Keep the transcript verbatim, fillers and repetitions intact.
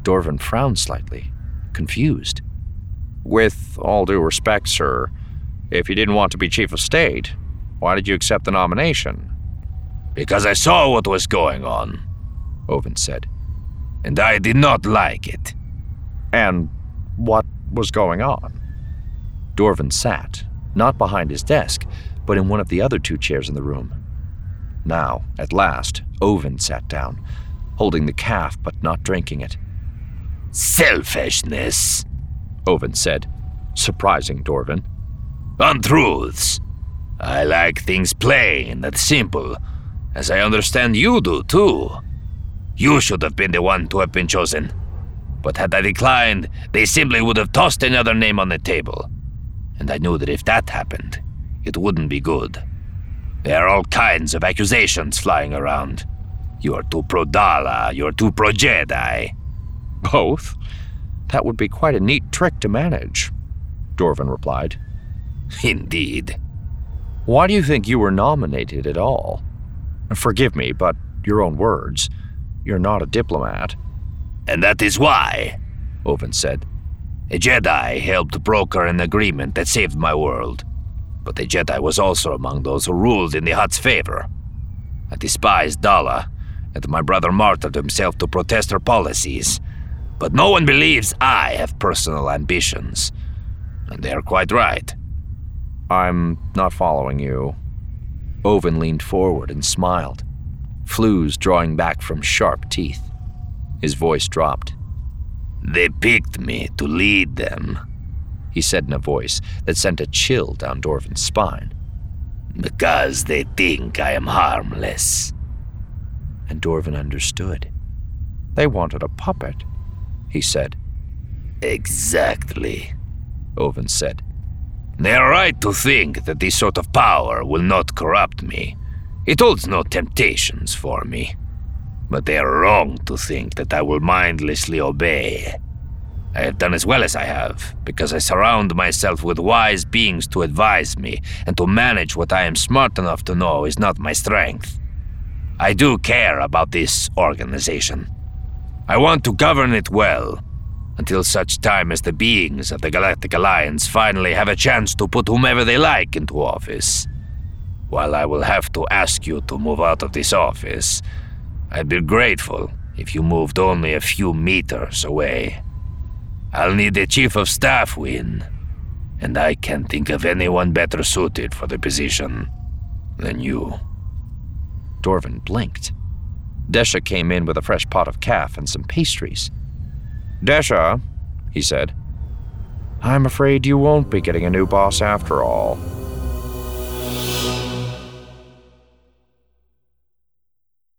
Dorvin frowned slightly, confused. With all due respect, sir, if you didn't want to be chief of state, why did you accept the nomination? Because I saw what was going on, Owen said, and I did not like it. And what was going on? Dorvin sat, not behind his desk, but in one of the other two chairs in the room. Now, at last, Owen sat down, holding the calf but not drinking it. Selfishness, Owen said, surprising Dorvin. Untruths. I like things plain and simple, as I understand you do too. You should have been the one to have been chosen. But had I declined, they simply would have tossed another name on the table. And I knew that if that happened, it wouldn't be good. There are all kinds of accusations flying around. You are too pro-Dala, you are too pro-Jedi. Both? That would be quite a neat trick to manage, Dorvin replied. Indeed. Why do you think you were nominated at all? Forgive me, but your own words. You're not a diplomat. And that is why, Owen said. A Jedi helped broker an agreement that saved my world. But a Jedi was also among those who ruled in the Hutt's favor. I despised Dala, and my brother martyred himself to protest her policies. But no one believes I have personal ambitions. And they are quite right. I'm not following you. Owen leaned forward and smiled, flews drawing back from sharp teeth. His voice dropped. They picked me to lead them, he said in a voice that sent a chill down Dorvin's spine. Because they think I am harmless. And Dorvin understood. They wanted a puppet, he said. Exactly, Owen said. They are right to think that this sort of power will not corrupt me. It holds no temptations for me. But they are wrong to think that I will mindlessly obey. I have done as well as I have, because I surround myself with wise beings to advise me, and to manage what I am smart enough to know is not my strength. I do care about this organization. I want to govern it well, until such time as the beings of the Galactic Alliance finally have a chance to put whomever they like into office. While I will have to ask you to move out of this office, I'd be grateful if you moved only a few meters away. I'll need a chief of staff win, and I can't think of anyone better suited for the position than you. Dorvin blinked. Desha came in with a fresh pot of calf and some pastries. Desha, he said, I'm afraid you won't be getting a new boss after all.